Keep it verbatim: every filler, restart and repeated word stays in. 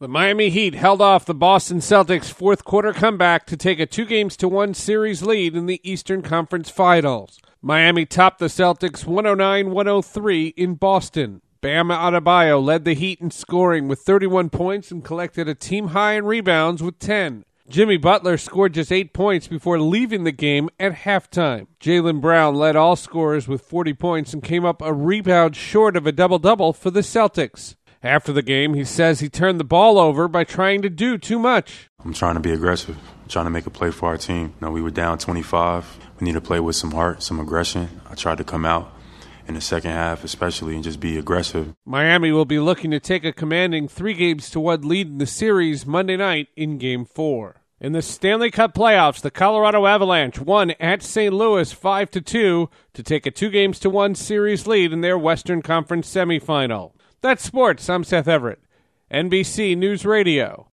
The Miami Heat held off the Boston Celtics' fourth quarter comeback to take a two games to one series lead in the Eastern Conference Finals. Miami topped the Celtics one oh nine to one oh three in Boston. Bam Adebayo led the Heat in scoring with thirty-one points and collected a team high in rebounds with ten. Jimmy Butler scored just eight points before leaving the game at halftime. Jaylen Brown led all scorers with forty points and came up a rebound short of a double-double for the Celtics. After the game, he says he turned the ball over by trying to do too much. I'm trying to be aggressive, I'm trying to make a play for our team. You know, we were down twenty-five. We need to play with some heart, some aggression. I tried to come out in the second half especially and just be aggressive. Miami will be looking to take a commanding three games to one lead in the series Monday night in Game four. In the Stanley Cup playoffs, the Colorado Avalanche won at Saint Louis five to two to take a two games to one series lead in their Western Conference semifinal. That's sports. I'm Seth Everett, N B C News Radio.